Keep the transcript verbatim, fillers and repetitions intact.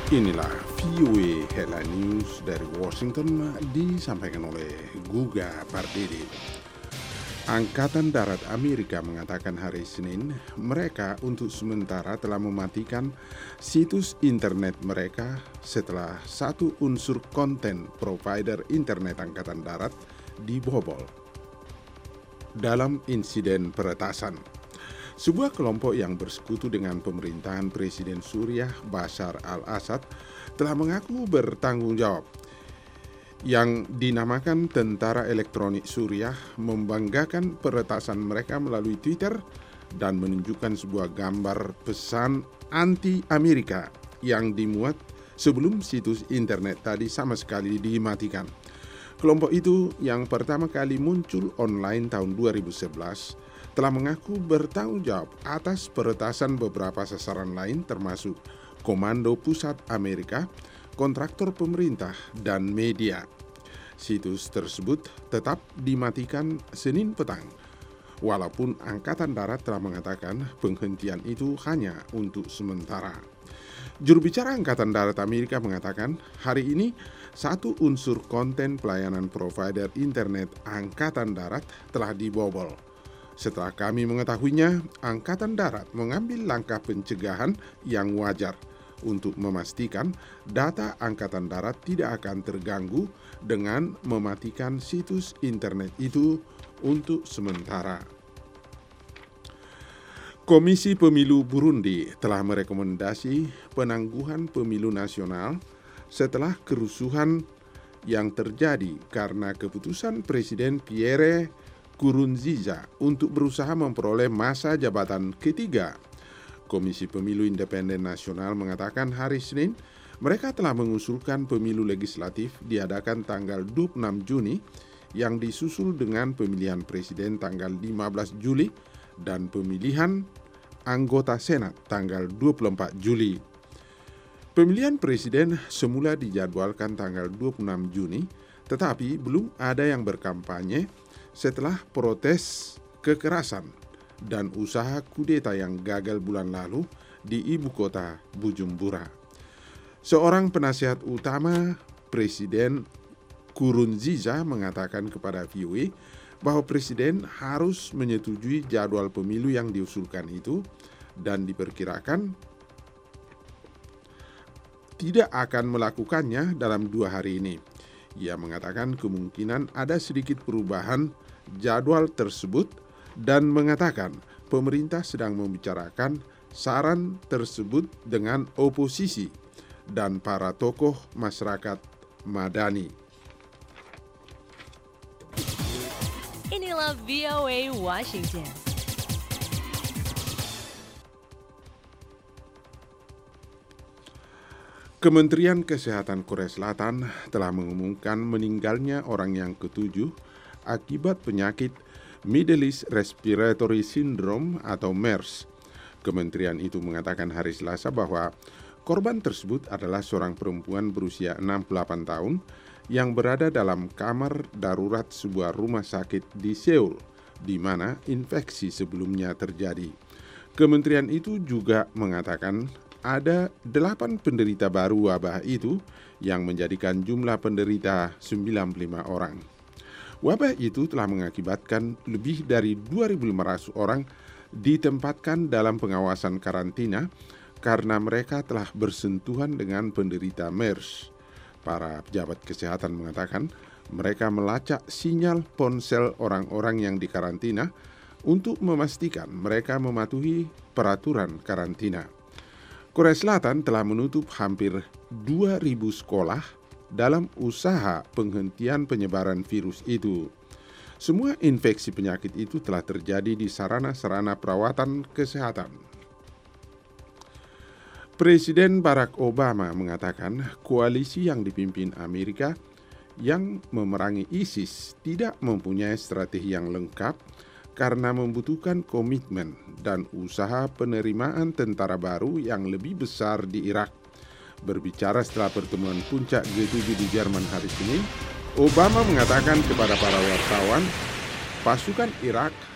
Inilah V O A Headline News dari Washington disampaikan oleh Guga Pardede. Angkatan Darat Amerika mengatakan hari Senin mereka untuk sementara telah mematikan situs internet mereka setelah satu unsur konten provider internet Angkatan Darat dibobol dalam insiden peretasan. Sebuah kelompok yang bersekutu dengan pemerintahan Presiden Suriah Bashar al-Assad telah mengaku bertanggung jawab. Yang dinamakan Tentara Elektronik Suriah membanggakan peretasan mereka melalui Twitter dan menunjukkan sebuah gambar pesan anti-Amerika yang dimuat sebelum situs internet tadi sama sekali dimatikan. Kelompok itu yang pertama kali muncul online tahun dua ribu sebelas telah mengaku bertanggung jawab atas peretasan beberapa sasaran lain termasuk Komando Pusat Amerika, kontraktor pemerintah, dan media. Situs tersebut tetap dimatikan Senin petang, walaupun Angkatan Darat telah mengatakan penghentian itu hanya untuk sementara. Juru bicara Angkatan Darat Amerika mengatakan hari ini satu unsur konten pelayanan provider internet Angkatan Darat telah dibobol. Setelah kami mengetahuinya, Angkatan Darat mengambil langkah pencegahan yang wajar untuk memastikan data Angkatan Darat tidak akan terganggu dengan mematikan situs internet itu untuk sementara. Komisi Pemilu Burundi telah merekomendasi penangguhan pemilu nasional setelah kerusuhan yang terjadi karena keputusan Presiden Pierre Nkurunziza untuk berusaha memperoleh masa jabatan ketiga. Komisi Pemilu Independen Nasional mengatakan hari Senin mereka telah mengusulkan pemilu legislatif diadakan tanggal dua puluh enam Juni yang disusul dengan pemilihan presiden tanggal lima belas Juli dan pemilihan anggota Senat tanggal dua puluh empat Juli. Pemilihan presiden semula dijadwalkan tanggal dua puluh enam Juni, tetapi belum ada yang berkampanye setelah protes kekerasan dan usaha kudeta yang gagal bulan lalu di ibu kota Bujumbura. Seorang penasihat utama Presiden Nkurunziza mengatakan kepada V O A bahwa Presiden harus menyetujui jadwal pemilu yang diusulkan itu dan diperkirakan tidak akan melakukannya dalam dua hari ini. Ia mengatakan kemungkinan ada sedikit perubahan jadwal tersebut dan mengatakan pemerintah sedang membicarakan saran tersebut dengan oposisi dan para tokoh masyarakat madani. Inilah V O A Washington. Kementerian Kesehatan Korea Selatan telah mengumumkan meninggalnya orang yang ketujuh akibat penyakit Middle East Respiratory Syndrome atau MERS. Kementerian itu mengatakan hari Selasa bahwa korban tersebut adalah seorang perempuan berusia enam puluh delapan tahun yang berada dalam kamar darurat sebuah rumah sakit di Seoul, di mana infeksi sebelumnya terjadi. Kementerian itu juga mengatakan ada delapan penderita baru wabah itu yang menjadikan jumlah penderita sembilan puluh lima orang. Wabah itu telah mengakibatkan lebih dari dua ribu lima ratus orang ditempatkan dalam pengawasan karantina karena mereka telah bersentuhan dengan penderita MERS. Para pejabat kesehatan mengatakan mereka melacak sinyal ponsel orang-orang yang dikarantina untuk memastikan mereka mematuhi peraturan karantina. Korea Selatan telah menutup hampir dua ribu sekolah dalam usaha penghentian penyebaran virus itu. Semua infeksi penyakit itu telah terjadi di sarana-sarana perawatan kesehatan. Presiden Barack Obama mengatakan koalisi yang dipimpin Amerika yang memerangi ISIS tidak mempunyai strategi yang lengkap karena membutuhkan komitmen dan usaha penerimaan tentara baru yang lebih besar di Irak. Berbicara setelah pertemuan puncak G tujuh di Jerman hari Senin, Obama mengatakan kepada para wartawan, pasukan Irak